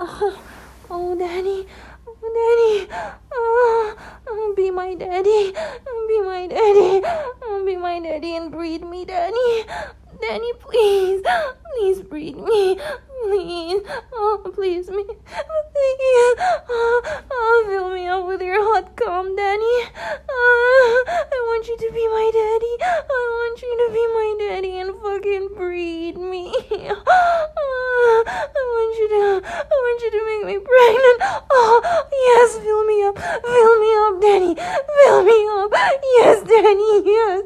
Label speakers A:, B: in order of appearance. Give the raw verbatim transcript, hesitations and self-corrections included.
A: Oh, oh, Daddy. Oh, Daddy. Oh, oh, be my daddy. Be my daddy. Oh, be my daddy and breed me, Daddy. Daddy, please. Please breed me. Please. Oh, please me. Please. Oh, oh, fill me up with your hot cum, Daddy. Oh, I want you to be my daddy. I want you to be my daddy and fucking breed me. Oh, I want you to, I want you to make me pregnant. Oh, yes, fill me up. Fill me up, Daddy. Fill me up. Yes, Daddy, yes.